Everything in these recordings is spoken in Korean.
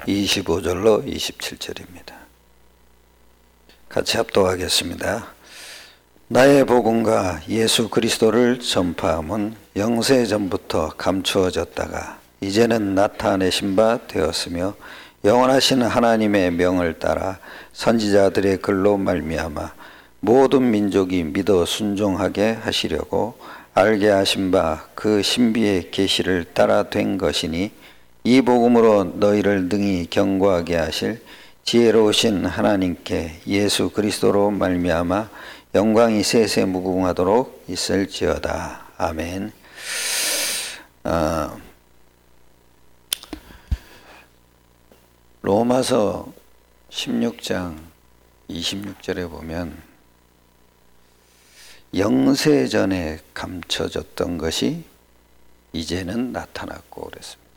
25절로 27절입니다. 같이 합독하겠습니다. 나의 복음과 예수 그리스도를 전파함은 영세전부터 감추어졌다가 이제는 나타내신 바 되었으며 영원하신 하나님의 명을 따라 선지자들의 글로 말미암아 모든 민족이 믿어 순종하게 하시려고 알게 하신 바 그 신비의 계시를 따라 된 것이니 이 복음으로 너희를 능히 경고하게 하실 지혜로우신 하나님께 예수 그리스도로 말미암아 영광이 세세 무궁하도록 있을지어다. 아멘. 로마서 16장 26절에 보면 영세전에 감춰졌던 것이 이제는 나타났고 그랬습니다.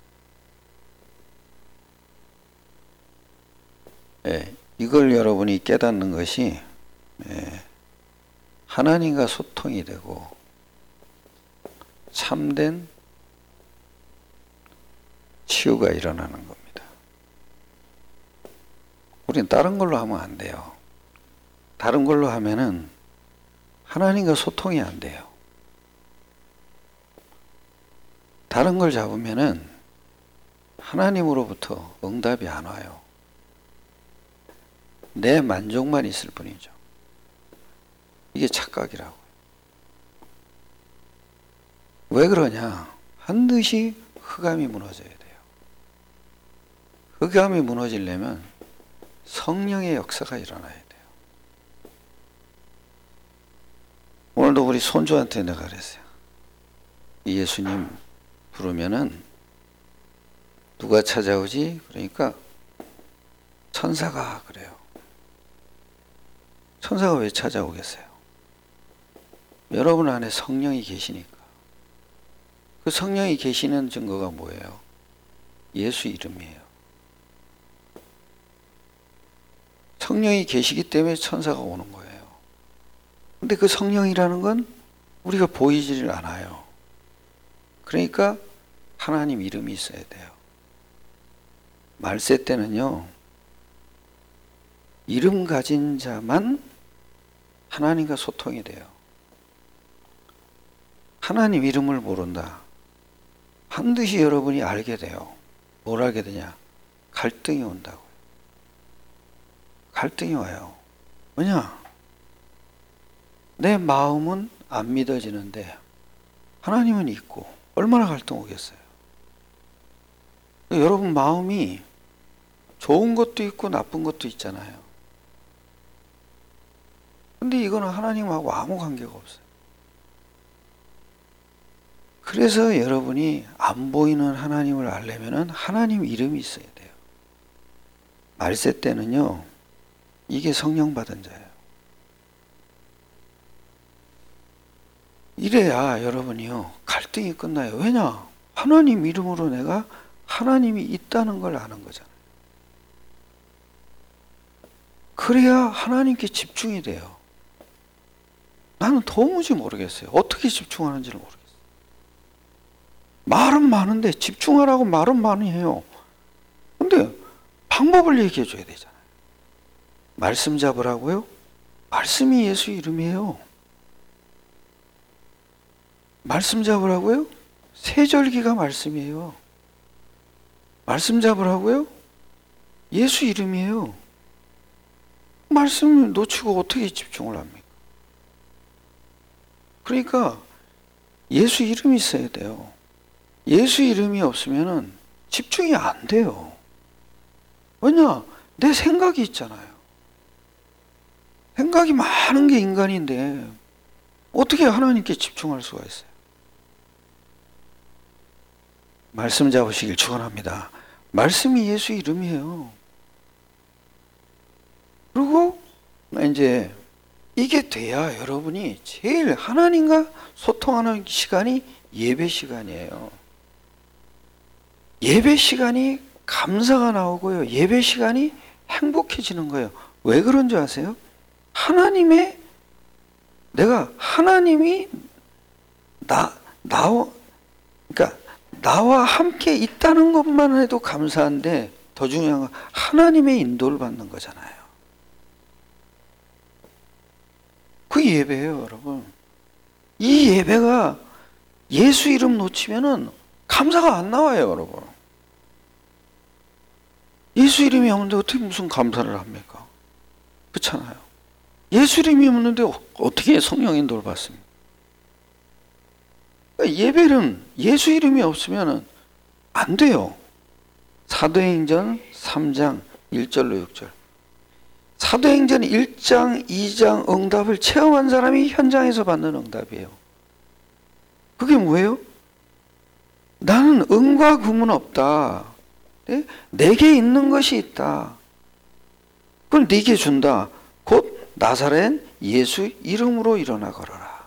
이걸 여러분이 깨닫는 것이 하나님과 소통이 되고 참된 치유가 일어나는 겁니다. 우린 다른 걸로 하면 안 돼요. 다른 걸로 하면은 하나님과 소통이 안 돼요. 다른 걸 잡으면은 하나님으로부터 응답이 안 와요. 내 만족만 있을 뿐이죠. 이게 착각이라고. 왜 그러냐? 반드시 흑암이 무너져야 돼요. 흑암이 무너지려면 성령의 역사가 일어나야 돼요. 오늘도 우리 손주한테 내가 그랬어요. 예수님 부르면은 누가 찾아오지? 그러니까 천사가 그래요. 천사가 왜 찾아오겠어요? 여러분 안에 성령이 계시니까. 그 성령이 계시는 증거가 뭐예요? 예수 이름이에요. 성령이 계시기 때문에 천사가 오는 거예요. 근데 그 성령이라는 건 우리가 보이지를 않아요. 그러니까 하나님 이름이 있어야 돼요. 말세 때는요, 이름 가진 자만 하나님과 소통이 돼요. 하나님 이름을 모른다. 반드시 여러분이 알게 돼요. 뭘 알게 되냐? 갈등이 온다고요. 갈등이 와요. 왜냐? 내 마음은 안 믿어지는데 하나님은 있고 얼마나 갈등 오겠어요. 여러분 마음이 좋은 것도 있고 나쁜 것도 있잖아요. 근데 이거는 하나님하고 아무 관계가 없어요. 그래서 여러분이 안 보이는 하나님을 알려면 하나님 이름이 있어야 돼요. 말세 때는요, 이게 성령 받은 자예요. 이래야 여러분이요, 갈등이 끝나요. 왜냐? 하나님 이름으로 내가 하나님이 있다는 걸 아는 거잖아요. 그래야 하나님께 집중이 돼요. 나는 도무지 모르겠어요. 어떻게 집중하는지를 모르겠어요. 말은 많은데 집중하라고 말은 많이 해요. 근데 방법을 얘기해 줘야 되잖아요. 말씀 잡으라고요? 말씀이 예수 이름이에요. 말씀 잡으라고요? 세절기가 말씀이에요. 말씀 잡으라고요? 예수 이름이에요. 말씀을 놓치고 어떻게 집중을 합니까? 그러니까 예수 이름이 있어야 돼요. 예수 이름이 없으면 집중이 안 돼요. 왜냐? 내 생각이 있잖아요. 생각이 많은 게 인간인데 어떻게 하나님께 집중할 수가 있어요? 말씀 잡으시길 축원합니다. 말씀이 예수 이름이에요. 그리고 이제 이게 돼야 여러분이 제일 하나님과 소통하는 시간이 예배 시간이에요. 예배 시간이 감사가 나오고요. 예배 시간이 행복해지는 거예요. 왜 그런 줄 아세요? 내가 하나님이 그러니까 나와 함께 있다는 것만 해도 감사한데 더 중요한 건 하나님의 인도를 받는 거잖아요. 그 예배예요, 여러분. 이 예배가 예수 이름 놓치면은 감사가 안 나와요, 여러분. 예수 이름이 없는데 어떻게 무슨 감사를 합니까? 그렇잖아요. 예수 이름이 없는데 어떻게 성령 인도를 받습니까? 그러니까 예배는 예수 이름이 없으면 안 돼요. 사도행전 3장 1절로 6절. 사도행전 1장, 2장 응답을 체험한 사람이 현장에서 받는 응답이에요. 그게 뭐예요? 나는 은과 금은 없다. 네? 내게 있는 것이 있다. 그걸 네게 준다. 곧 나사렛 예수 이름으로 일어나 걸어라.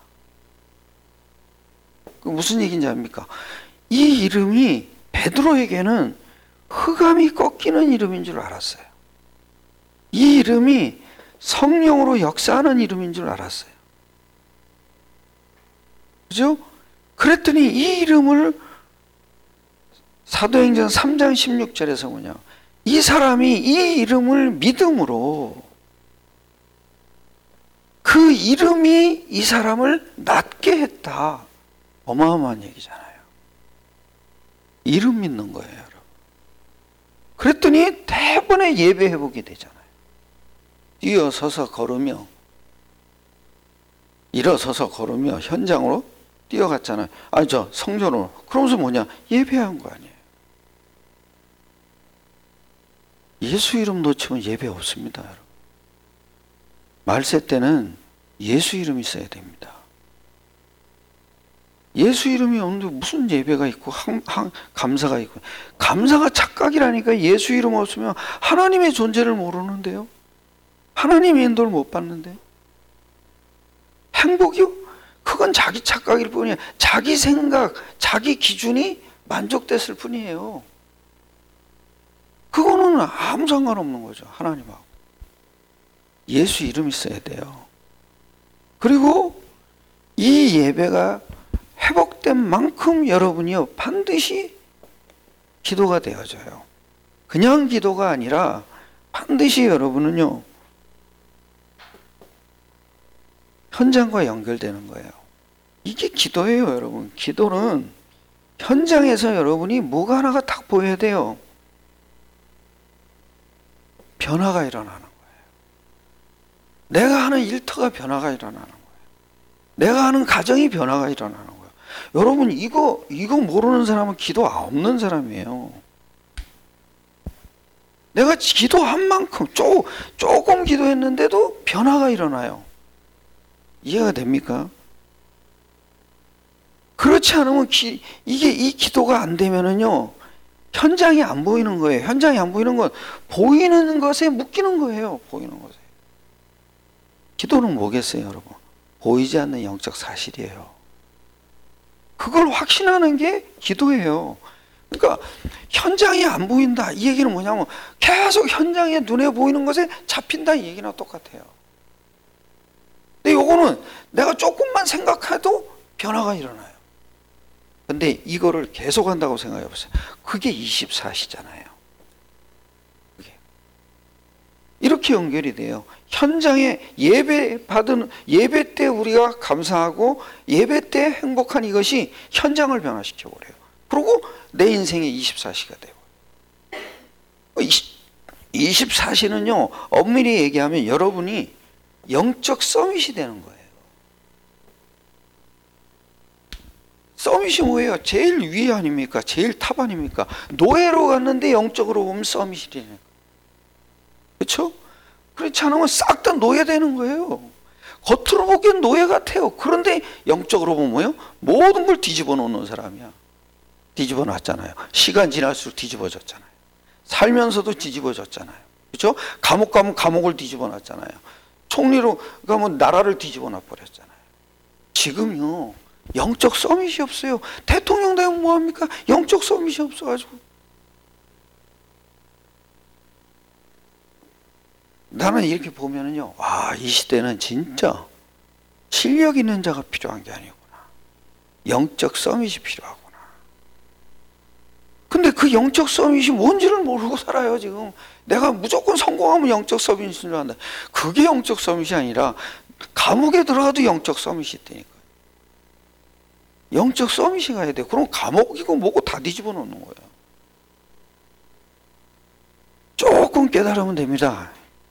그 무슨 얘기인지 압니까? 이 이름이 베드로에게는 흑암이 꺾이는 이름인 줄 알았어요. 이 이름이 성령으로 역사하는 이름인 줄 알았어요. 그죠? 그랬더니 이 이름을 사도행전 3장 16절에서 뭐냐? 이 사람이 이 이름을 믿음으로 그 이름이 이 사람을 낫게 했다. 어마어마한 얘기잖아요. 이름 믿는 거예요, 여러분. 그랬더니 대번에 예배해보게 되잖아요. 뛰어서서 걸으며 일어서서 걸으며 현장으로 뛰어갔잖아요. 아니 저 성전으로. 그러면서 뭐냐? 예배한 거 아니에요. 예수 이름 놓치면 예배 없습니다, 여러분. 말세 때는 예수 이름이 있어야 됩니다. 예수 이름이 없는데 무슨 예배가 있고 감사가 있고. 감사가 착각이라니까. 예수 이름 없으면 하나님의 존재를 모르는데요. 하나님의 인도를 못 받는데. 행복이요? 그건 자기 착각일 뿐이에요. 자기 생각, 자기 기준이 만족됐을 뿐이에요. 그거는 아무 상관없는 거죠, 하나님하고. 예수 이름이 있어야 돼요. 그리고 이 예배가 회복된 만큼 여러분이요, 반드시 기도가 되어져요. 그냥 기도가 아니라 반드시 여러분은요, 현장과 연결되는 거예요. 이게 기도예요, 여러분. 기도는 현장에서 여러분이 뭐가 하나가 딱 보여야 돼요. 변화가 일어나는 거예요. 내가 하는 일터가 변화가 일어나는 거예요. 내가 하는 가정이 변화가 일어나는 거예요. 여러분, 이거 모르는 사람은 기도 없는 사람이에요. 내가 기도한 만큼 조금 기도했는데도 변화가 일어나요. 이해가 됩니까? 그렇지 않으면 이 기도가 안 되면은요, 현장이 안 보이는 거예요. 현장이 안 보이는 건 보이는 것에 묶이는 거예요. 보이는 것에. 기도는 뭐겠어요, 여러분? 보이지 않는 영적 사실이에요. 그걸 확신하는 게 기도예요. 그러니까 현장이 안 보인다. 이 얘기는 뭐냐면 계속 현장에 눈에 보이는 것에 잡힌다. 이 얘기나 똑같아요. 근데 요거는 내가 조금만 생각해도 변화가 일어나요. 근데 이거를 계속 한다고 생각해 보세요. 그게 24시잖아요. 그게. 이렇게 연결이 돼요. 현장에 예배 때 우리가 감사하고 예배 때 행복한 이것이 현장을 변화시켜 버려요. 그리고 내 인생의 24시가 되고. 24시는요, 엄밀히 얘기하면 여러분이 영적 서밋이 되는 거예요. 서밋이 뭐예요? 제일 위 아닙니까? 제일 탑 아닙니까? 노예로 갔는데 영적으로 보면 서밋이 되는 거예요. 그렇죠? 그렇지 않으면 싹 다 노예 되는 거예요. 겉으로 보기엔 노예 같아요. 그런데 영적으로 보면 뭐예요? 모든 걸 뒤집어 놓는 사람이야. 뒤집어 놨잖아요. 시간 지날수록 뒤집어졌잖아요. 살면서도 뒤집어졌잖아요. 그렇죠? 감옥 가면 감옥을 뒤집어 놨잖아요. 총리로 가면 나라를 뒤집어 놔버렸잖아요. 지금요, 영적 서밋이 없어요. 대통령 되면 뭐합니까? 영적 서밋이 없어가지고. 나는 이렇게 보면은요, 와, 이 시대는 진짜 실력 있는 자가 필요한 게 아니구나. 영적 서밋이 필요하구나. 근데 그 영적 서밋이 뭔지를 모르고 살아요, 지금. 내가 무조건 성공하면 영적 서밋인 줄 안다. 그게 영적 서밋이 아니라 감옥에 들어가도 영적 서밋이 있다니까. 영적 서밋이 가야 돼. 그럼 감옥이고 뭐고 다 뒤집어 놓는 거야. 조금 깨달으면 됩니다.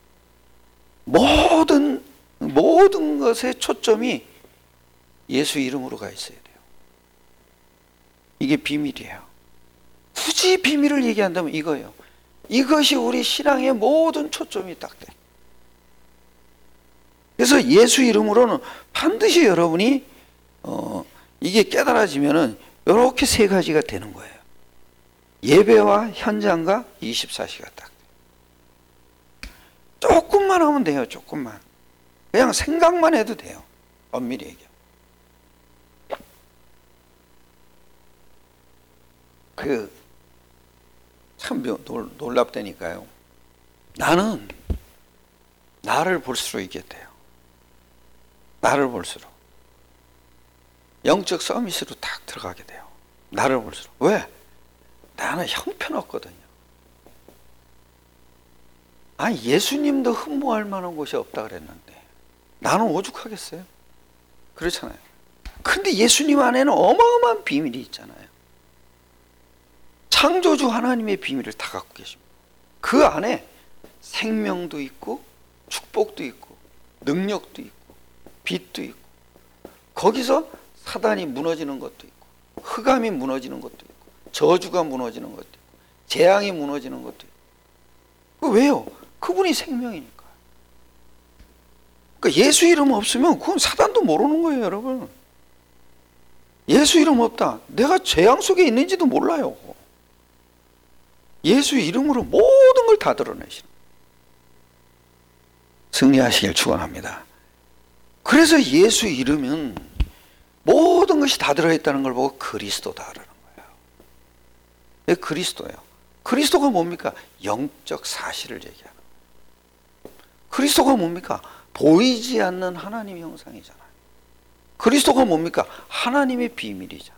모든 것의 초점이 예수 이름으로 가 있어야 돼요. 이게 비밀이에요. 굳이 비밀을 얘기한다면 이거예요. 이것이 우리 신앙의 모든 초점이 딱 돼. 그래서 예수 이름으로는 반드시 여러분이 이게 깨달아지면은 이렇게 세 가지가 되는 거예요. 예배와 현장과 24시가 딱 돼. 조금만 하면 돼요. 조금만. 그냥 생각만 해도 돼요. 엄밀히 얘기하면. 참 놀랍다니까요. 나는 나를 볼수록 이게 돼요. 나를 볼수록. 영적 서밋으로 딱 들어가게 돼요. 나를 볼수록. 왜? 나는 형편없거든요. 아니, 예수님도 흠모할 만한 곳이 없다 그랬는데 나는 오죽하겠어요? 그렇잖아요. 근데 예수님 안에는 어마어마한 비밀이 있잖아요. 창조주 하나님의 비밀을 다 갖고 계십니다. 그 안에 생명도 있고 축복도 있고 능력도 있고 빛도 있고 거기서 사단이 무너지는 것도 있고 흑암이 무너지는 것도 있고 저주가 무너지는 것도 있고 재앙이 무너지는 것도 있고. 왜요? 그분이 생명이니까. 그러니까 예수 이름 없으면 그건 사단도 모르는 거예요, 여러분. 예수 이름 없다. 내가 재앙 속에 있는지도 몰라요. 예수 이름으로 모든 걸 다 드러내시는. 승리하시길 축원합니다. 그래서 예수 이름은 모든 것이 다 들어있다는 걸 보고 그리스도다라는 거예요. 왜 그리스도예요? 그리스도가 뭡니까? 영적 사실을 얘기하는 거예요. 그리스도가 뭡니까? 보이지 않는 하나님의 형상이잖아요. 그리스도가 뭡니까? 하나님의 비밀이잖아요.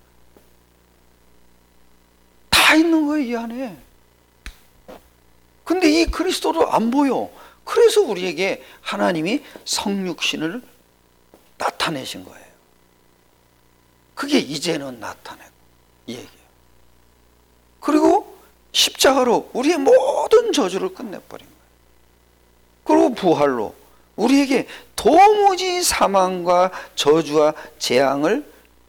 다 있는 거예요, 이 안에. 근데 이 그리스도도 안 보여. 그래서 우리에게 하나님이 성육신을 나타내신 거예요. 그게 이제는 나타내고 이 얘기예요. 그리고 십자가로 우리의 모든 저주를 끝내버린 거예요. 그리고 부활로 우리에게 도무지 사망과 저주와 재앙을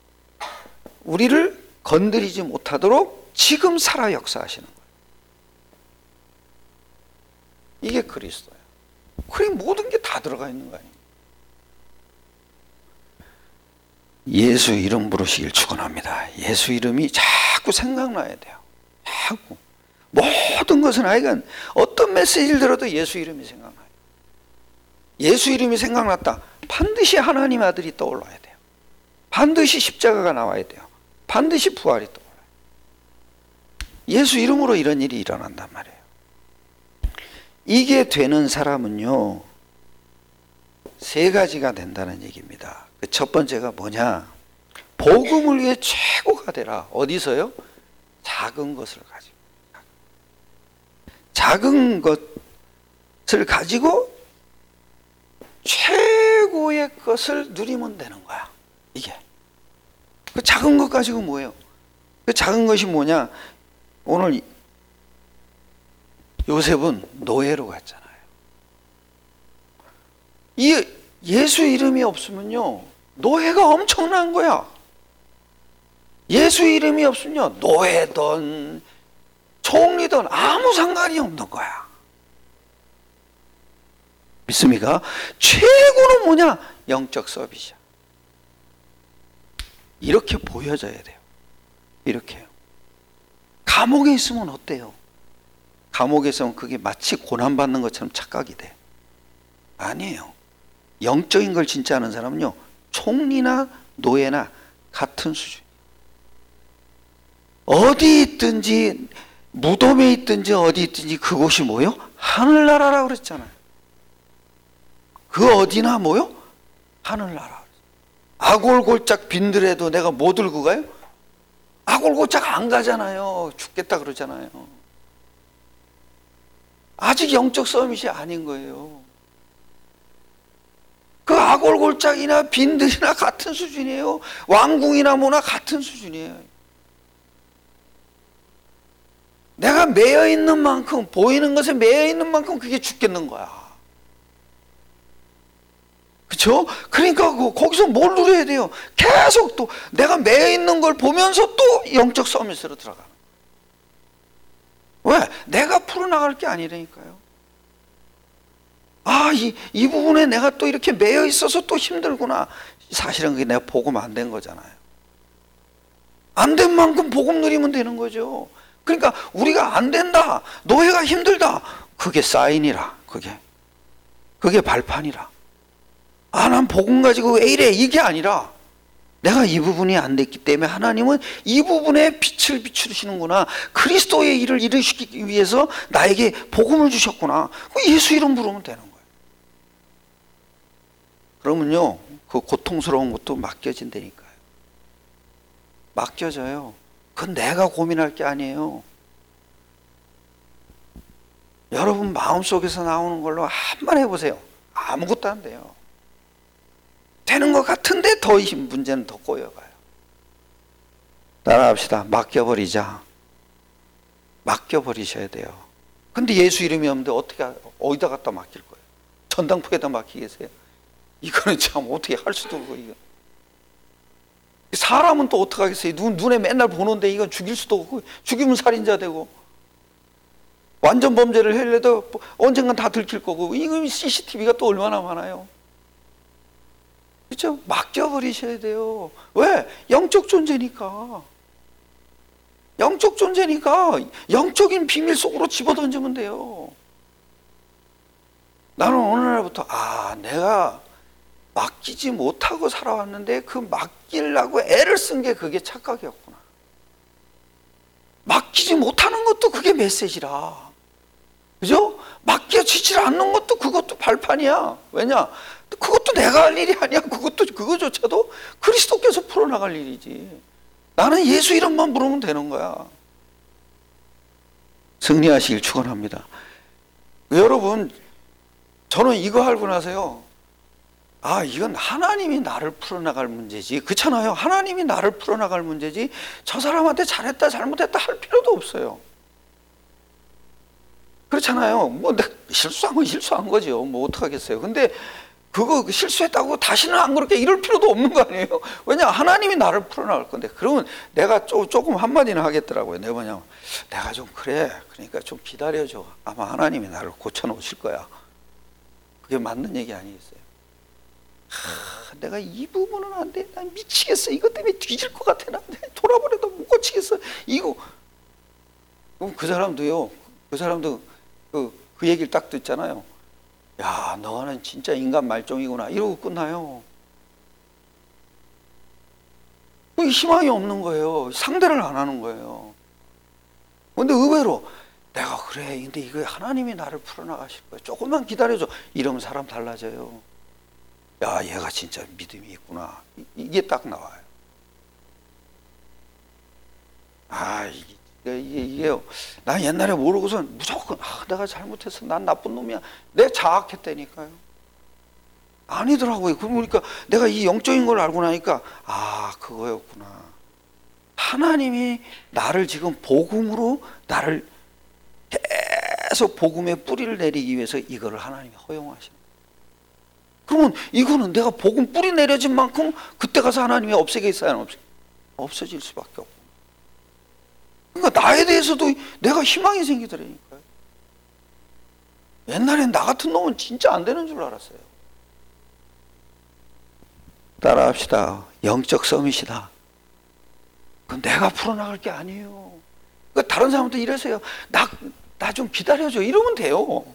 우리를 건드리지 못하도록 지금 살아 역사하시는 거예요. 이게 그리스도예요. 그래 모든 게 다 들어가 있는 거 아니에요. 예수 이름 부르시길 축원합니다. 예수 이름이 자꾸 생각나야 돼요. 자꾸. 모든 것은 하여간 어떤 메시지를 들어도 예수 이름이 생각나요. 예수 이름이 생각났다. 반드시 하나님 아들이 떠올라야 돼요. 반드시 십자가가 나와야 돼요. 반드시 부활이 떠올라요. 예수 이름으로 이런 일이 일어난단 말이에요. 이게 되는 사람은요, 세 가지가 된다는 얘기입니다. 그 첫 번째가 뭐냐? 복음을 위해 최고가 되라. 어디서요? 작은 것을 가지고. 작은 것을 가지고 최고의 것을 누리면 되는 거야. 이게. 그 작은 것 가지고 뭐예요? 그 작은 것이 뭐냐? 오늘 요셉은 노예로 갔잖아요. 이 예수 이름이 없으면요, 노예가 엄청난 거야. 예수 이름이 없으면요, 노예든 총리든 아무 상관이 없는 거야. 믿습니까? 최고는 뭐냐? 영적 서비스야. 이렇게 보여져야 돼요. 이렇게요. 감옥에 있으면 어때요? 감옥에 있으면 그게 마치 고난받는 것처럼 착각이 돼. 아니에요. 영적인 걸 진짜 아는 사람은요, 총리나 노예나 같은 수준. 어디 있든지, 무덤에 있든지 어디 있든지 그곳이 뭐요? 하늘나라라고 그랬잖아요. 그 어디나 뭐요? 하늘나라. 아골골짝 빈들에도 내가 뭐 들고 가요? 아골고차가 안 가잖아요. 죽겠다 그러잖아요. 아직 영적 서밋이 아닌 거예요. 그 아골골짝이나 빈들이나 같은 수준이에요. 왕궁이나 뭐나 같은 수준이에요. 내가 매여 있는 만큼, 보이는 것에 매여 있는 만큼 그게 죽겠는 거야. 그렇죠? 그러니까 거기서 뭘 누려야 돼요? 계속 또 내가 매여 있는 걸 보면서 또 영적 서밋으로 들어가는. 왜? 내가 풀어나갈 게 아니라니까요. 아, 이 부분에 내가 또 이렇게 매여 있어서 또 힘들구나. 사실은 그게 내가 복음 안 된 거잖아요. 안 된 만큼 복음 누리면 되는 거죠. 그러니까 우리가 안 된다, 노예가 힘들다, 그게 사인이라. 그게 발판이라. 아, 난 복음 가지고 왜 이래, 이게 아니라 내가 이 부분이 안 됐기 때문에 하나님은 이 부분에 빛을 비추시는구나. 그리스도의 일을 이루시기 위해서 나에게 복음을 주셨구나. 예수 이름 부르면 되는 거예요. 그러면요, 그 고통스러운 것도 맡겨진다니까요. 맡겨져요. 그건 내가 고민할 게 아니에요. 여러분 마음속에서 나오는 걸로 한번 해보세요. 아무것도 안 돼요. 되는 것 같은데 더 문제는 더 꼬여가요. 따라합시다. 맡겨버리자. 맡겨버리셔야 돼요. 근데 예수 이름이 없는데 어디다 갖다 맡길 거예요? 전당포에다 맡기겠어요? 이거는 참 어떻게 할 수도 없고, 이거. 사람은 또 어떡하겠어요? 눈에 맨날 보는데 이건 죽일 수도 없고, 죽이면 살인자 되고, 완전 범죄를 하려도 언젠간 다 들킬 거고, 이거 CCTV가 또 얼마나 많아요. 그렇죠? 맡겨버리셔야 돼요. 왜? 영적 존재니까. 영적 존재니까 영적인 비밀 속으로 집어던지면 돼요. 나는 어느 날부터 내가 맡기지 못하고 살아왔는데 그 맡기려고 애를 쓴 게 그게 착각이었구나. 맡기지 못하는 것도 그게 메시지라. 그죠? 맡겨지질 않는 것도 그것도 발판이야. 왜냐? 그것도 내가 할 일이 아니야. 그거조차도 그리스도께서 풀어나갈 일이지. 나는 예수 이름만 부르면 되는 거야. 승리하시길 축원합니다. 여러분, 저는 이거 알고 나서요, 이건 하나님이 나를 풀어나갈 문제지. 그렇잖아요. 하나님이 나를 풀어나갈 문제지, 저 사람한테 잘했다 잘못했다 할 필요도 없어요. 그렇잖아요. 실수한 건 실수한 거죠. 어떡하겠어요. 근데 그거 실수했다고 다시는 안 그렇게 이럴 필요도 없는 거 아니에요? 왜냐, 하나님이 나를 풀어나갈 건데. 그러면 내가 조금 한마디는 하겠더라고요. 내가 좀 그러니까 좀 기다려줘. 아마 하나님이 나를 고쳐놓으실 거야. 그게 맞는 얘기 아니겠어요? 내가 이 부분은 안 돼. 난 미치겠어. 이것 때문에 뒤질 것 같아. 난 돌아버려도 못 고치겠어. 이거. 그럼 그 사람도 그 얘기를 딱 듣잖아요. 야, 너는 진짜 인간 말종이구나. 이러고 끝나요. 희망이 없는 거예요. 상대를 안 하는 거예요. 근데 의외로 내가 근데 이거 하나님이 나를 풀어나가실 거야. 조금만 기다려줘. 이러면 사람 달라져요. 야, 얘가 진짜 믿음이 있구나. 이게 딱 나와요. 이게요. 난 옛날에 모르고선 무조건 내가 잘못했어. 난 나쁜 놈이야. 내가 자학했다니까요. 아니더라고요. 그러니까 내가 이 영적인 걸 알고 나니까 그거였구나. 하나님이 나를 지금 복음으로 나를 계속 복음의 뿌리를 내리기 위해서 이거를 하나님이 허용하시는 거예요. 그러면 이거는 내가 복음 뿌리 내려진 만큼 그때 가서 하나님이 없애겠어요? 없어질 수밖에 없고. 그러니까 나에 대해서도 내가 희망이 생기더라니까요. 옛날엔 나 같은 놈은 진짜 안 되는 줄 알았어요. 따라합시다. 영적 서밋이다. 그건 내가 풀어나갈 게 아니에요. 그러니까 다른 사람도 이러세요. 나 좀 기다려줘. 이러면 돼요.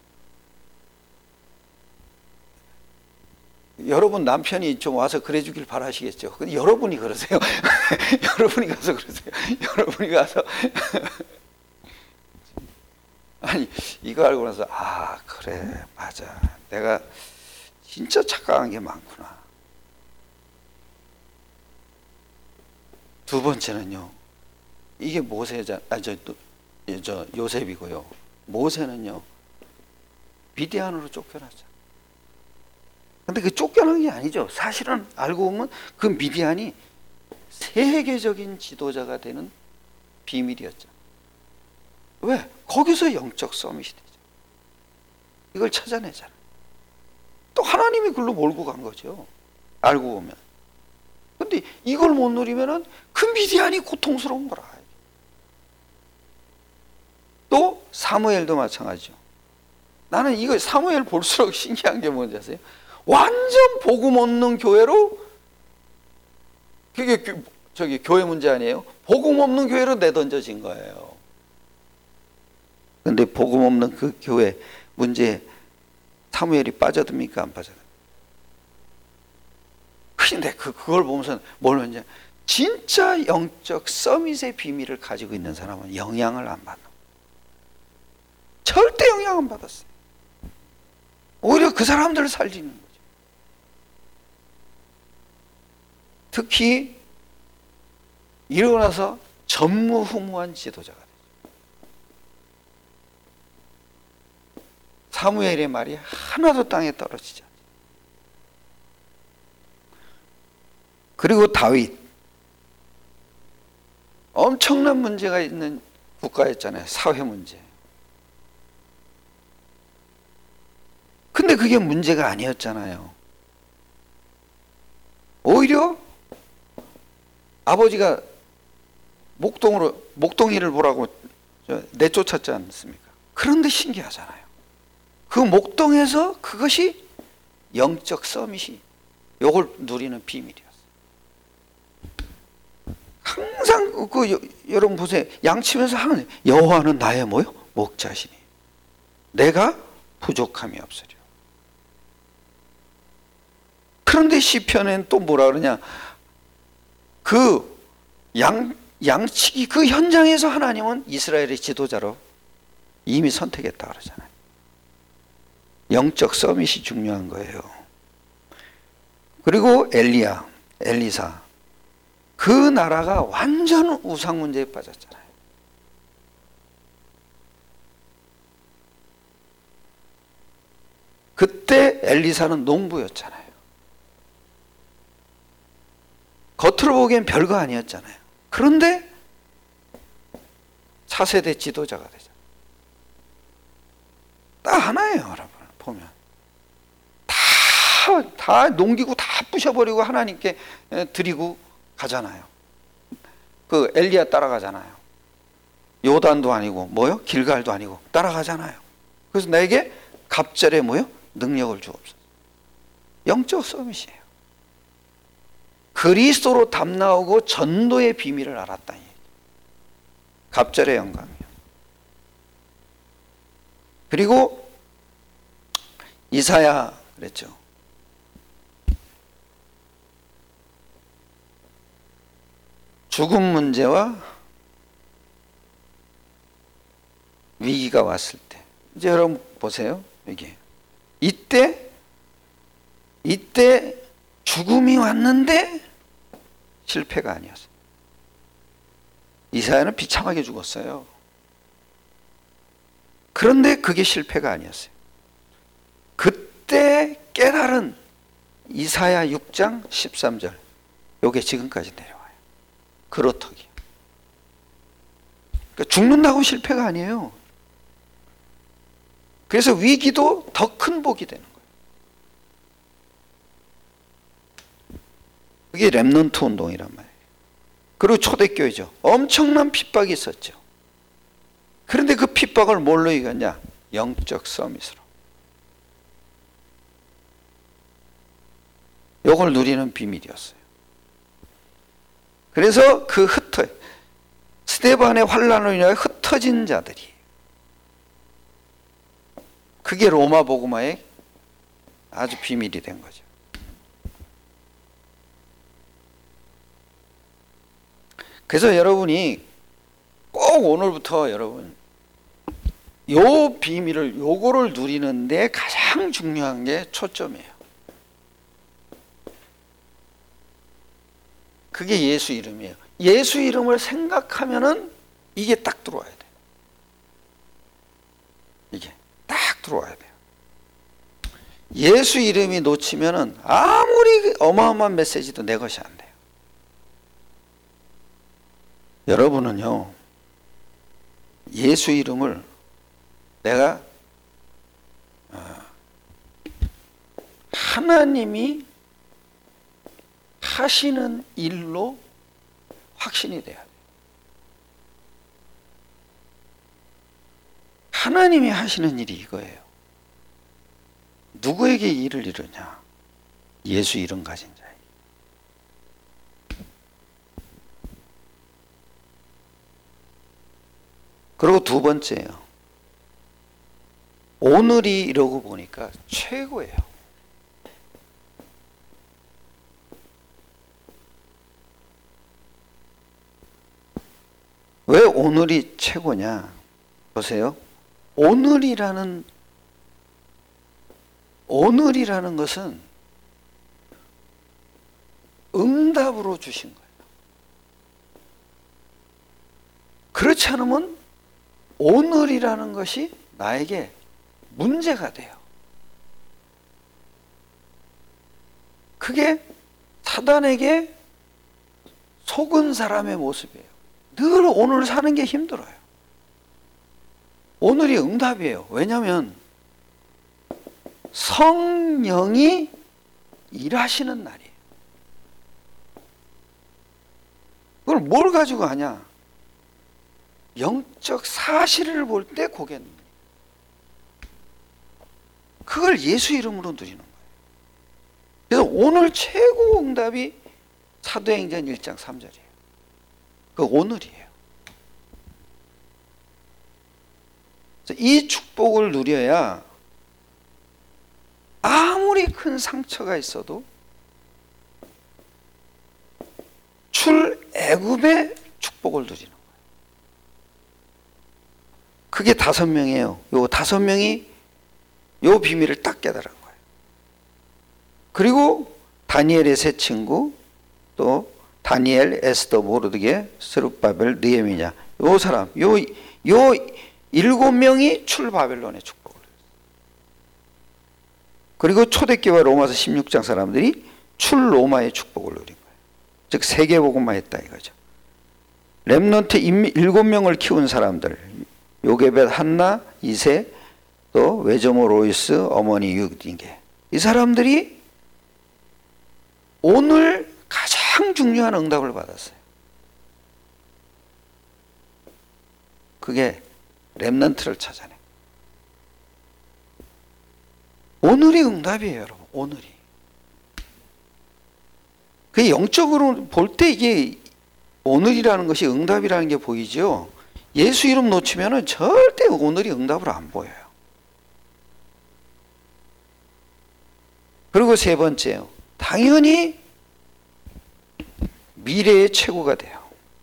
여러분 남편이 좀 와서 그래 주길 바라시겠죠. 근데 여러분이 그러세요. 여러분이 가서 그러세요. 여러분이 가서 아니, 이거 알고 나서 그래, 맞아. 내가 진짜 착각한 게 많구나. 두 번째는요, 이게 모세자, 요셉이고요. 모세는요, 미디안으로 쫓겨났잖아요. 근데 그 쫓겨난 게 아니죠. 사실은 알고 보면 그 미디안이 세계적인 지도자가 되는 비밀이었죠. 왜? 거기서 영적 서밋이 되죠. 이걸 찾아내잖아요. 또 하나님이 글로 몰고 간 거죠. 알고 보면. 근데 이걸 못 누리면은 그 미디안이 고통스러운 거라. 또 사무엘도 마찬가지죠. 나는 이거 사무엘 볼수록 신기한 게 뭔지 아세요? 완전 복음 없는 교회로, 그게 교회 문제 아니에요? 복음 없는 교회로 내던져진 거예요. 근데 복음 없는 그 교회 문제에 사무엘이 빠져듭니까? 안 빠져듭니까? 근데 그걸 보면서 뭘 했냐? 진짜 영적 서밋의 비밀을 가지고 있는 사람은 영향을 안 받는 거예요. 절대 영향 안 받았어요. 오히려 그 사람들을 살리는 거죠. 특히 이러고 나서 전무후무한 지도자가 되죠. 사무엘의 말이 하나도 땅에 떨어지지 않아요. 그리고 다윗, 엄청난 문제가 있는 국가였잖아요. 사회 문제. 근데 그게 문제가 아니었잖아요. 오히려 아버지가 목동이를 보라고 내쫓았지 않습니까? 그런데 신기하잖아요. 그 목동에서 그것이 영적 서밋이, 요걸 누리는 비밀이었어요. 항상 여러분 보세요. 양치면서 하는, 여호와는 나의 뭐요? 목자시니 내가 부족함이 없으리라. 그런데 시편엔 또 뭐라 그러냐? 그 양치기 그 현장에서 하나님은 이스라엘의 지도자로 이미 선택했다 그러잖아요. 영적 서밋이 중요한 거예요. 그리고 엘리사, 그 나라가 완전 우상 문제에 빠졌잖아요. 그때 엘리사는 농부였잖아요. 겉으로 보기엔 별거 아니었잖아요. 그런데 차세대 지도자가 되잖아요. 딱 하나예요, 여러분. 보면 다 농기구 다 부셔버리고 하나님께 드리고 가잖아요. 그 엘리야 따라가잖아요. 요단도 아니고 뭐요? 길갈도 아니고 따라가잖아요. 그래서 나에게 갑절에 뭐요? 능력을 주옵소서. 영적 서밋이에요. 그리스도로 담나오고 전도의 비밀을 알았다니. 갑절의 영광이요. 그리고 이사야 그랬죠. 죽음 문제와 위기가 왔을 때, 이제 여러분 보세요. 이때 죽음이 왔는데 실패가 아니었어요. 이사야는 비참하게 죽었어요. 그런데 그게 실패가 아니었어요. 그때 깨달은 이사야 6장 13절, 요게 지금까지 내려와요. 그렇더기. 그러니까 죽는다고 실패가 아니에요. 그래서 위기도 더 큰 복이 되는 거예요. 그게 렘넌트 운동이란 말이에요. 그리고 초대교회죠. 엄청난 핍박이 있었죠. 그런데 그 핍박을 뭘로 이겼냐? 영적 서밋으로. 요걸 누리는 비밀이었어요. 그래서 그 스데반의 환란으로 인하여 흩어진 자들이, 그게 로마 복음화의 아주 비밀이 된 거죠. 그래서 여러분이 꼭 오늘부터 여러분 요 비밀을, 요거를 누리는데 가장 중요한 게 초점이에요. 그게 예수 이름이에요. 예수 이름을 생각하면은 이게 딱 들어와야 돼. 이게 딱 들어와야 돼요. 예수 이름이 놓치면은 아무리 어마어마한 메시지도 내 것이 안 돼요. 여러분은요, 예수 이름을 내가 하나님이 하시는 일로 확신이 돼야 돼요. 하나님이 하시는 일이 이거예요. 누구에게 일을 이루냐? 예수 이름 가진 자에게. 그리고 두 번째요. 오늘이 이러고 보니까 최고예요. 왜 오늘이 최고냐? 보세요. 오늘이라는 것은 응답으로 주신 거예요. 그렇지 않으면 오늘이라는 것이 나에게 문제가 돼요. 그게 사단에게 속은 사람의 모습이에요. 늘 오늘 사는 게 힘들어요. 오늘이 응답이에요. 왜냐하면 성령이 일하시는 날이에요. 그걸 뭘 가지고 하냐? 영적 사실을 볼 때 고개는 그걸 예수 이름으로 누리는 거예요. 그래서 오늘 최고 응답이 사도행전 1장 3절이에요. 그 오늘이에요. 이 축복을 누려야 아무리 큰 상처가 있어도 출애굽의 축복을 누리는 거예요. 그게 5명이에요. 요 5명이 요 비밀을 딱 깨달은 거예요. 그리고 다니엘의 세 친구, 또 다니엘, 에스더, 모르드게, 스룹바벨, 느헤미야, 요 사람, 요 7명이 출바벨론의 축복을 누렸어요. 그리고 초대교회 로마서 16장 사람들이 출로마의 축복을 누린 거예요. 즉 세계복음만 했다 이거죠. 렘넌트 7명을 키운 사람들, 요게벳, 한나, 이세, 또 외조모 로이스, 어머니 유딩게, 이 사람들이 오늘 가장 중요한 응답을 받았어요. 그게 렘넌트를 찾아내. 오늘이 응답이에요, 여러분. 오늘이. 그 영적으로 볼 때 이게 오늘이라는 것이 응답이라는 게 보이죠. 예수 이름 놓치면은 절대 오늘이 응답으로 안 보여요. 그리고 세 번째요. 당연히 미래의 최고가 돼요.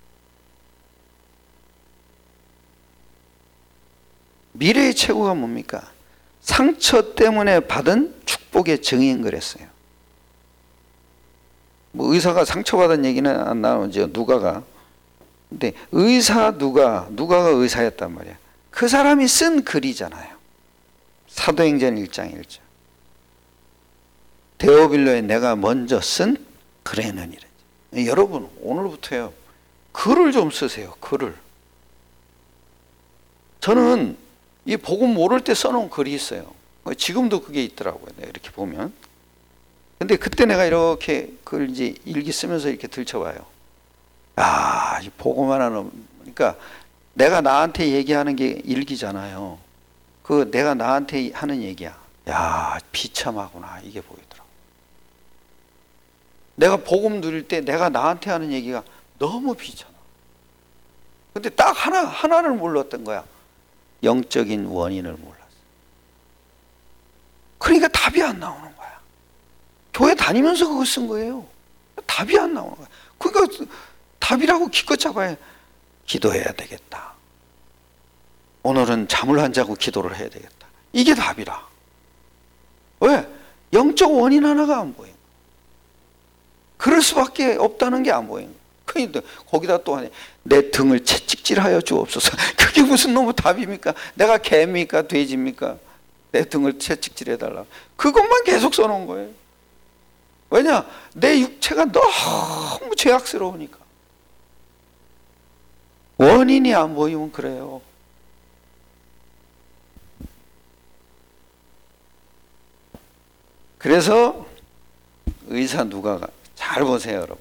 미래의 최고가 뭡니까? 상처 때문에 받은 축복의 증인 그랬어요. 뭐 의사가 상처받은 얘기는 안 나오죠. 누가가. 근데 누가가 의사였단 말이야. 그 사람이 쓴 글이잖아요. 사도행전 1장 1절. 데오빌로에 내가 먼저 쓴 글에는 이래. 여러분 오늘부터요. 글을 좀 쓰세요. 글을. 저는 이 복음 모를 때 써놓은 글이 있어요. 지금도 그게 있더라고요. 내가 이렇게 보면. 근데 그때 내가 이렇게 그걸 이제 일기 쓰면서 이렇게 들춰봐요. 아, 이 복음 하나는, 그러니까 내가 나한테 얘기하는 게 일기잖아요. 그 내가 나한테 하는 얘기야. 야, 비참하구나. 이게 보이더라고. 내가 복음 누릴 때 내가 나한테 하는 얘기가 너무 비참하. 근데 딱 하나를 몰랐던 거야. 영적인 원인을 몰랐어. 그러니까 답이 안 나오는 거야. 교회 다니면서 그거 쓴 거예요. 답이 안 나오는 거야. 그러니까 답이라고 기껏 잡아야 기도해야 되겠다. 오늘은 잠을 안 자고 기도를 해야 되겠다. 이게 답이라. 왜? 영적 원인 하나가 안 보여. 그럴 수밖에 없다는 게 안 보여. 그런데 거기다 또 내 등을 채찍질하여 주옵소서. 그게 무슨 놈의 답입니까? 내가 개입니까? 돼지입니까? 내 등을 채찍질해달라. 그것만 계속 써놓은 거예요. 왜냐? 내 육체가 너무 죄악스러우니까. 원인이 안 보이면 그래요. 그래서 의사 누가가, 잘 보세요 여러분.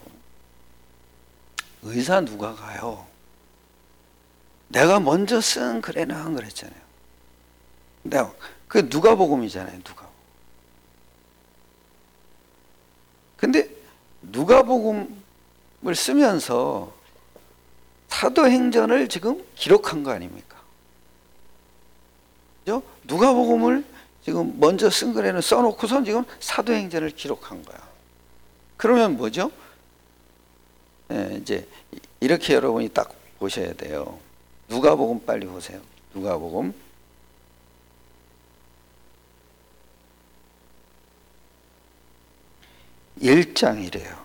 의사 누가가요, 내가 먼저 쓴 글에는 한 그랬잖아요. 그 누가복음이잖아요. 누가복음. 근데 누가복음을 쓰면서 사도행전을 지금 기록한 거 아닙니까? 그죠? 누가복음을 지금 먼저 쓴 글에는 써놓고선 지금 사도행전을 기록한 거야. 그러면 뭐죠? 이제 이렇게 여러분이 딱 보셔야 돼요. 누가복음 빨리 보세요. 누가복음 1장이래요.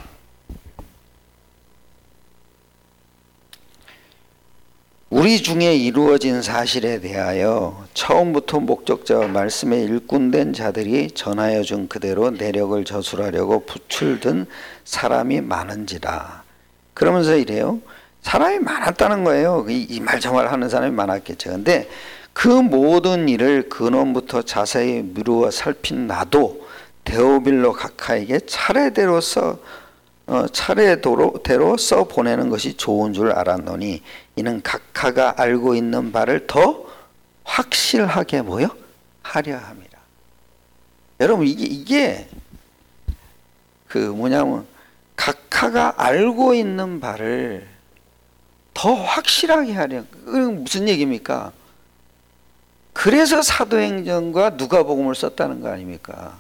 우리 중에 이루어진 사실에 대하여 처음부터 목적자와 말씀에 일꾼된 자들이 전하여 준 그대로 내력을 저술하려고 붓을 든 사람이 많은지라. 그러면서 이래요. 사람이 많았다는 거예요. 이 말 저 말 하는 사람이 많았겠죠. 근데 그 모든 일을 근원부터 자세히 미루어 살핀 나도 데오빌로 각하에게 차례대로 써 보내는 것이 좋은 줄 알았노니 이는 각하가 알고 있는 바를 더 확실하게 하려 함이라. 여러분 이게 그 뭐냐면 각하가 알고 있는 바를 더 확실하게 하려. 그건 무슨 얘기입니까? 그래서 사도행전과 누가복음을 썼다는 거 아닙니까?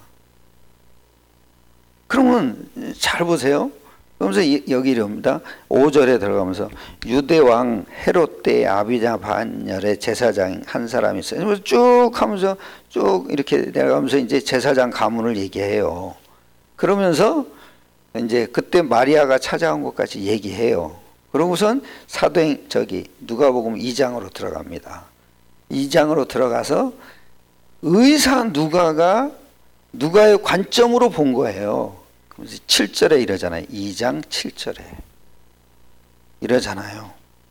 그러면 잘 보세요. 그러면서 여기 이럽니다. 5절에 들어가면서 유대왕 헤롯 때 아비자 반열의 제사장 한 사람이 있어요. 쭉 하면서 쭉 이렇게 내려가면서 이제 제사장 가문을 얘기해요. 그러면서 이제 그때 마리아가 찾아온 것까지 얘기해요. 그러고선 누가복음 2장으로 들어갑니다. 2장으로 들어가서 의사 누가의 관점으로 본 거예요. 7절에 이러잖아요. 2장 7절에 이러잖아요.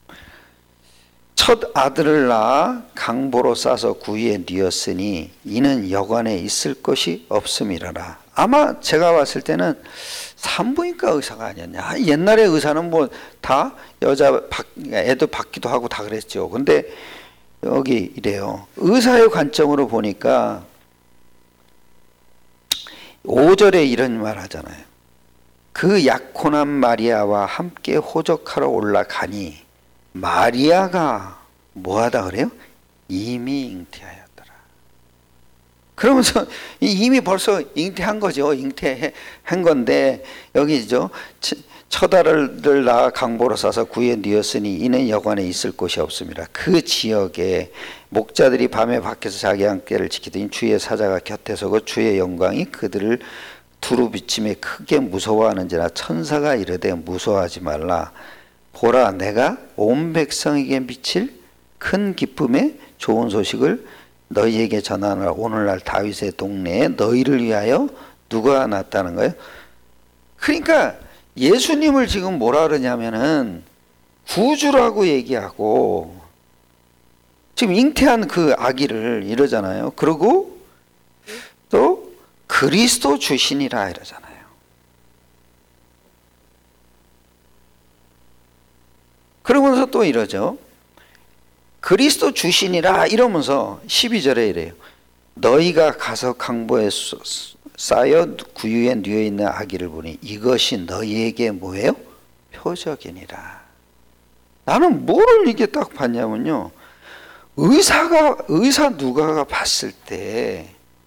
첫 아들을 낳아 강보로 싸서 구유에 뉘었으니 이는 여관에 있을 것이 없음이라라. 아마 제가 봤을 때는 산부인과 의사가 아니었냐. 옛날에 의사는 뭐 다 애도 받기도 하고 다 그랬죠. 근데 여기 이래요. 의사의 관점으로 보니까 5절에 이런 말 하잖아요. 그 약혼한 마리아와 함께 호적하러 올라가니 마리아가 뭐하다 그래요? 이미 잉태하였더라. 그러면서 이미 벌써 잉태한 거죠. 잉태한 건데 여기죠. 첫 아들을 낳아 강보로 싸서 구유에 뉘었으니 이는 여관에 있을 곳이 없습니다. 그 지역에 목자들이 밤에 밖에서 자기 함께를 지키더니 주의 사자가 곁에 서고 주의 영광이 그들을 두루 비침에 크게 무서워하는지라. 천사가 이르되 무서워하지 말라. 보라 내가 온 백성에게 미칠 큰 기쁨의 좋은 소식을 너희에게 전하노라. 오늘날 다윗의 동네에 너희를 위하여 누가 났다는 거예요? 그러니까 예수님을 지금 뭐라 그러냐면은 구주라고 얘기하고 지금 잉태한 그 아기를 이러잖아요. 그리고 또 그리스도 주신이라 이러잖아요. 그러면서 또 이러죠. 그리스도 주신이라 이러면서 12절에 이래요. 너희가 가서 강보에 쌓여 구유에 뉘어있는 아기를 보니 이것이 너희에게 뭐예요? 표적이니라. 나는 뭐를 이게 딱 봤냐면요. 의사 누가가 봤을 때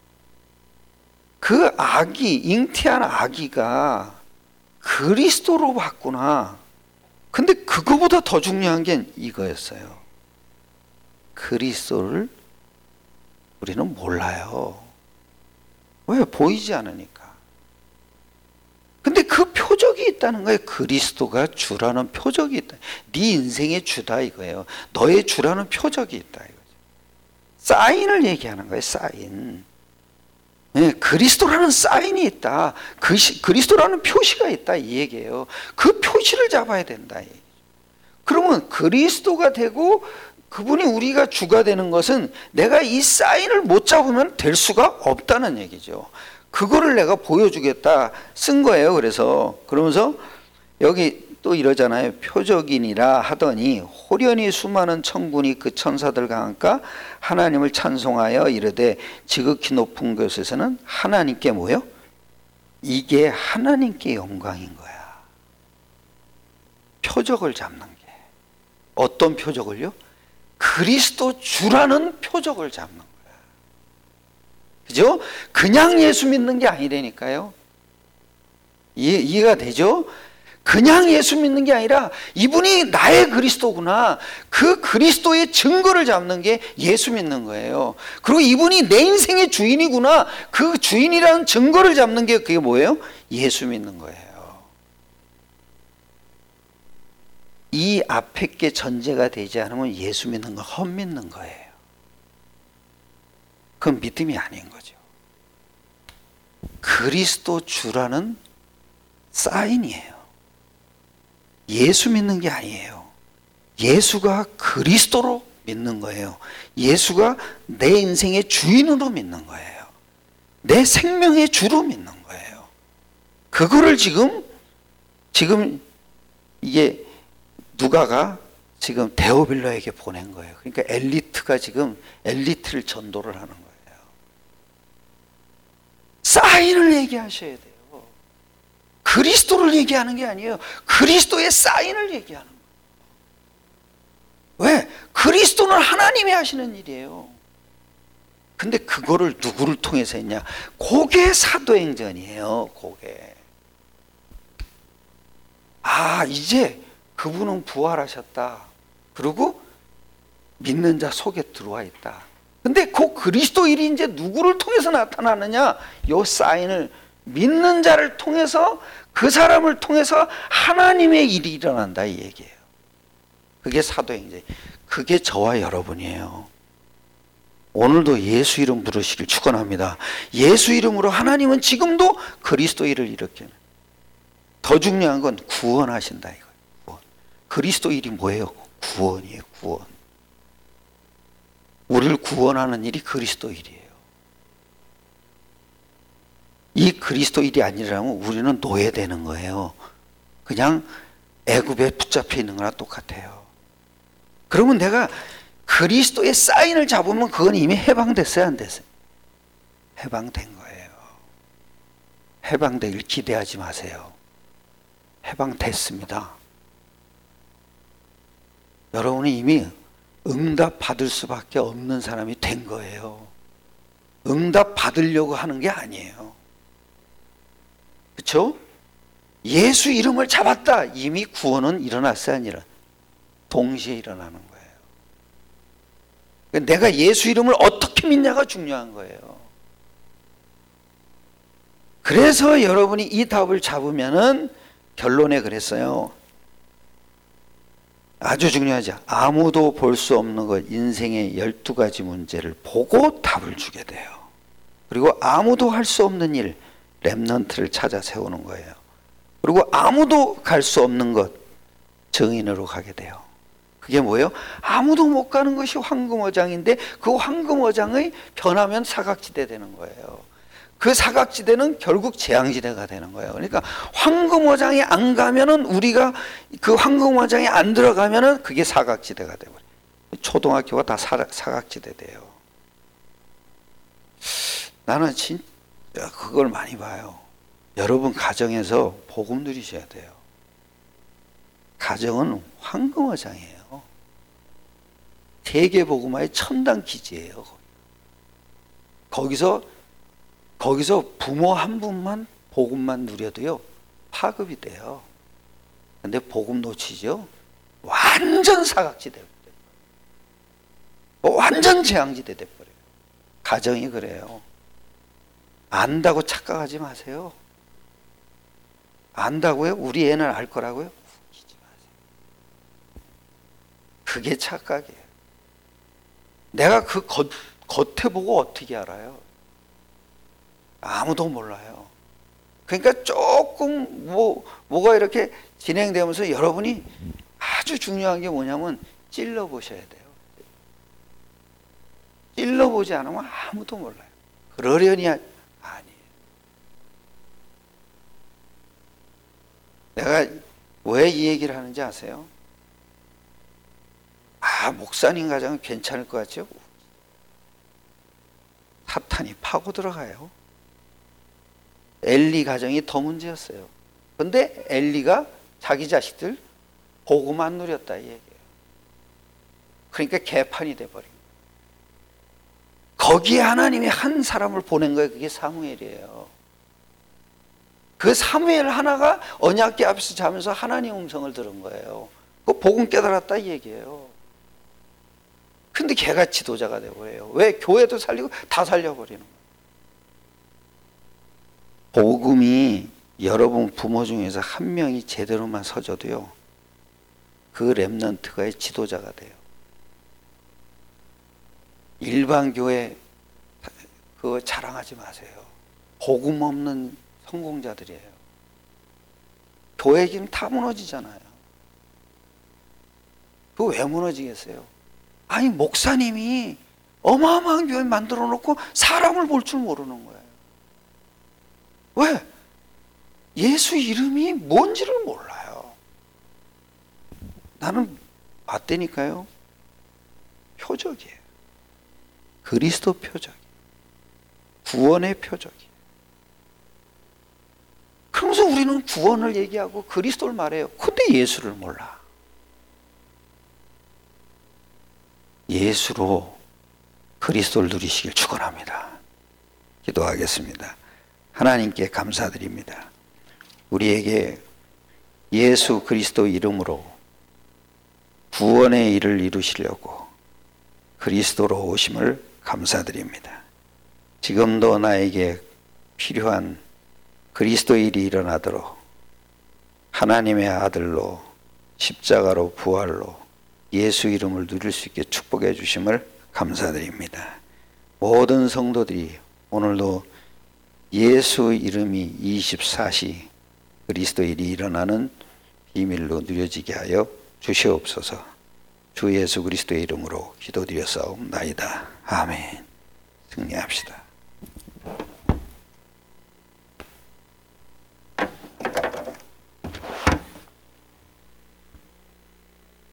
그 아기, 잉태한 아기가 그리스도로 봤구나. 근데 그거보다 더 중요한 게 이거였어요. 그리스도를 우리는 몰라요. 왜? 보이지 않으니까. 근데 그 표적이 표적이 있다는 거예요. 그리스도가 주라는 표적이 있다. 네 인생의 주다 이거예요. 너의 주라는 표적이 있다 이거죠. 사인을 얘기하는 거예요. 사인. 네, 그리스도라는 사인이 있다. 그리스도라는 표시가 있다 이 얘기예요. 그 표시를 잡아야 된다. 그러면 그리스도가 되고 그분이 우리가 주가 되는 것은 내가 이 사인을 못 잡으면 될 수가 없다는 얘기죠. 그거를 내가 보여주겠다 쓴 거예요. 그러면서 여기 또 이러잖아요. 표적이니라 하더니 호련히 수많은 천군이 그 천사들 강함과 하나님을 찬송하여 이르되 지극히 높은 곳에서는 하나님께 뭐요? 이게 하나님께 영광인 거야. 표적을 잡는 게. 어떤 표적을요? 그리스도 주라는 표적을 잡는 거야. 그죠? 그냥 예수 믿는 게 아니라니까요. 이해가 되죠? 그냥 예수 믿는 게 아니라 이분이 나의 그리스도구나. 그 그리스도의 증거를 잡는 게 예수 믿는 거예요. 그리고 이분이 내 인생의 주인이구나. 그 주인이라는 증거를 잡는 게 그게 뭐예요? 예수 믿는 거예요. 이 앞에 게 전제가 되지 않으면 예수 믿는 건 헛믿는 거예요. 그건 믿음이 아닌 거죠. 그리스도 주라는 사인이에요. 예수 믿는 게 아니에요. 예수가 그리스도로 믿는 거예요. 예수가 내 인생의 주인으로 믿는 거예요. 내 생명의 주로 믿는 거예요. 그거를 지금 이게 누가가 지금 데오빌로에게 보낸 거예요. 그러니까 엘리트가 지금 엘리트를 전도를 하는 거예요. 사인을 얘기하셔야 돼요. 그리스도를 얘기하는 게 아니에요. 그리스도의 사인을 얘기하는 거예요. 왜? 그리스도는 하나님이 하시는 일이에요. 근데 그거를 누구를 통해서 했냐? 그게 사도행전이에요. 그게. 아, 이제 그분은 부활하셨다. 그리고 믿는 자 속에 들어와 있다. 근데 그 그리스도 일이 이제 누구를 통해서 나타나느냐? 요 사인을 믿는 자를 통해서 그 사람을 통해서 하나님의 일이 일어난다 이 얘기예요. 그게 사도행전. 그게 저와 여러분이에요. 오늘도 예수 이름 부르시길 축원합니다. 예수 이름으로 하나님은 지금도 그리스도 일을 일으켜요. 더 중요한 건 구원하신다 이거예요. 구원. 그리스도 일이 뭐예요? 구원이에요. 구원. 우리를 구원하는 일이 그리스도 일이에요. 이 그리스도 일이 아니라면 우리는 노예되는 거예요. 그냥 애굽에 붙잡혀 있는 거랑 똑같아요. 그러면 내가 그리스도의 사인을 잡으면 그건 이미 해방됐어요, 안 됐어요? 해방된 거예요. 해방되길 기대하지 마세요. 해방됐습니다. 여러분이 이미 응답 받을 수밖에 없는 사람이 된 거예요. 응답 받으려고 하는 게 아니에요. 그렇죠? 예수 이름을 잡았다. 이미 구원은 일어났어요, 아니라 동시에 일어나는 거예요. 내가 예수 이름을 어떻게 믿냐가 중요한 거예요. 그래서 여러분이 이 답을 잡으면은 결론에 그랬어요. 아주 중요하죠. 아무도 볼 수 없는 것, 인생의 12가지 문제를 보고 답을 주게 돼요. 그리고 아무도 할 수 없는 일, 렘넌트를 찾아 세우는 거예요. 그리고 아무도 갈 수 없는 것, 증인으로 가게 돼요. 그게 뭐예요? 아무도 못 가는 것이 황금어장인데 그 황금어장의 변하면 사각지대 되는 거예요. 그 사각지대는 결국 재앙지대가 되는 거예요. 그러니까 황금어장에 안 가면은 우리가 그 황금어장에 안 들어가면은 그게 사각지대가 되버려요. 초등학교가 다 사각지대 돼요. 나는 진짜 그걸 많이 봐요. 여러분 가정에서 복음 누리셔야 돼요. 가정은 황금어장이에요. 세계복음화의 첨단 기지예요. 거기서 부모 한 분만 복음만 누려도요 파급이 돼요. 근데 복음 놓치죠? 완전 사각지대, 완전 재앙지대 돼버려요. 가정이 그래요. 안다고 착각하지 마세요. 안다고요? 우리 애는 알 거라고요? 웃기지 마세요. 그게 착각이에요. 내가 그 겉에 보고 어떻게 알아요? 아무도 몰라요. 그러니까 조금 뭐가 이렇게 진행되면서 여러분이 아주 중요한 게 뭐냐면 찔러보셔야 돼요. 찔러보지 않으면 아무도 몰라요. 그러려니 아니에요. 내가 왜 이 얘기를 하는지 아세요? 목사님 가정은 괜찮을 것 같죠? 사탄이 파고 들어가요. 엘리 가정이 더 문제였어요. 근데 엘리가 자기 자식들 복음 안 누렸다 이 얘기예요. 그러니까 개판이 돼버린 거예요. 거기에 하나님이 한 사람을 보낸 거예요. 그게 사무엘이에요. 그 사무엘 하나가 언약궤 앞에서 자면서 하나님 음성을 들은 거예요. 그 복음 깨달았다 이 얘기예요. 근데 걔가 지도자가 되버려요. 왜? 교회도 살리고 다 살려버리는 거예요. 복음이 여러분 부모 중에서 한 명이 제대로만 서줘도요, 그 렘넌트가 지도자가 돼요. 일반 교회 그거 자랑하지 마세요. 복음 없는 성공자들이에요. 교회 기는 다 무너지잖아요. 그거 왜 무너지겠어요? 아니 목사님이 어마어마한 교회 만들어 놓고 사람을 볼 줄 모르는 거예요. 왜? 예수 이름이 뭔지를 몰라요. 나는 봤다니까요. 표적이에요. 그리스도 표적이에요. 구원의 표적이에요. 그러면서 우리는 구원을 얘기하고 그리스도를 말해요. 근데 예수를 몰라. 예수로 그리스도를 누리시길 축원합니다. 기도하겠습니다. 하나님께 감사드립니다. 우리에게 예수 그리스도 이름으로 구원의 일을 이루시려고 그리스도로 오심을 감사드립니다. 지금도 나에게 필요한 그리스도의 일이 일어나도록 하나님의 아들로 십자가로 부활로 예수 이름을 누릴 수 있게 축복해 주심을 감사드립니다. 모든 성도들이 오늘도 예수 이름이 24시 그리스도의 일이 일어나는 비밀로 누려지게 하여 주시옵소서. 주 예수 그리스도의 이름으로 기도드렸사옵나이다. 아멘. 승리합시다.